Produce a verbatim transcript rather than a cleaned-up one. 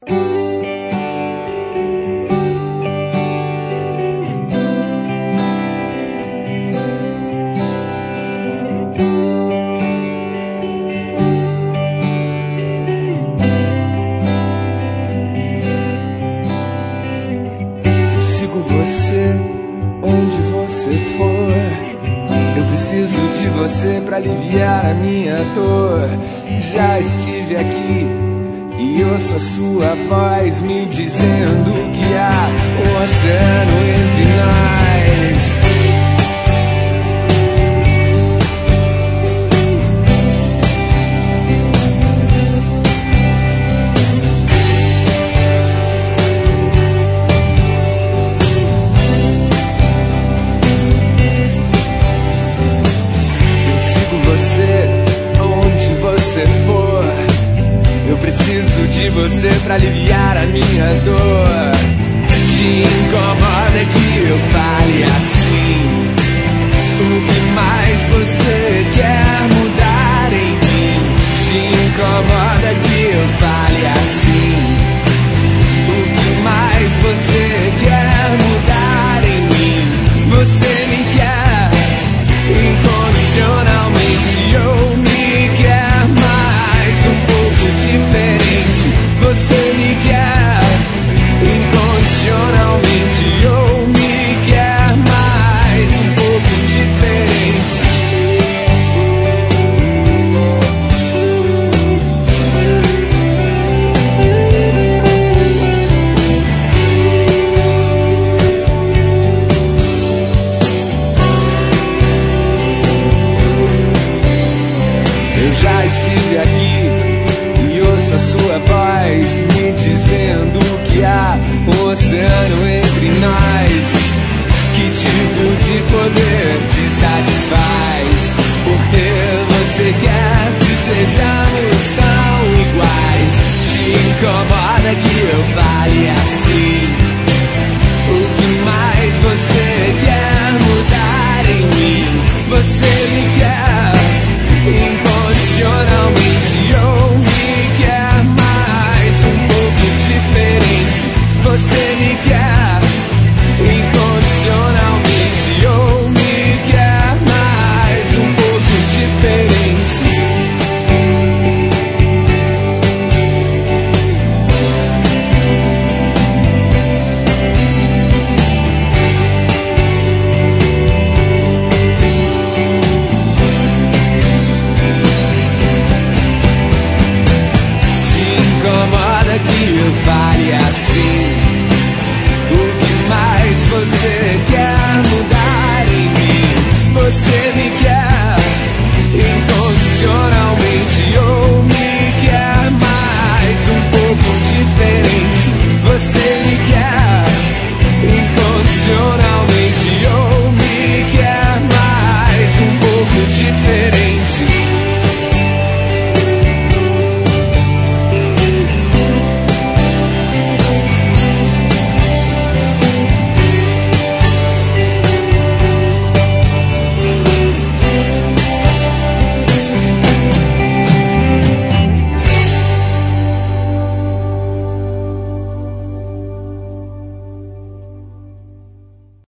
Você, onde você for, eu preciso de você pra aliviar a minha dor. Já estive aqui e ouço a sua voz me dizendo que há um oceano entre nós. Preciso de você pra aliviar a minha dor. Te incomoda que eu fale assim? O que mais você quer mudar em mim? Te incomoda que eu fale assim? O que mais você quer mudar em mim? Você me quer incondicionalmente ou me quer mais um pouco diferente? Você me quer incondicionalmente ou me quer mais um pouco diferente? Eu já estive aqui e ouço a sua voz me dizendo que há um oceano entre nós. Que tipo de poder te satisfaz? Porque você quer que sejamos tão iguais. Te incomoda que eu fale assim? O que mais você quer mudar em mim? Você me quer incondicionalmente ou me quer mais um pouco diferente? Você me quer incondicionalmente ou me quer mais um pouco diferente? Que eu fale assim? O que mais você quer mudar?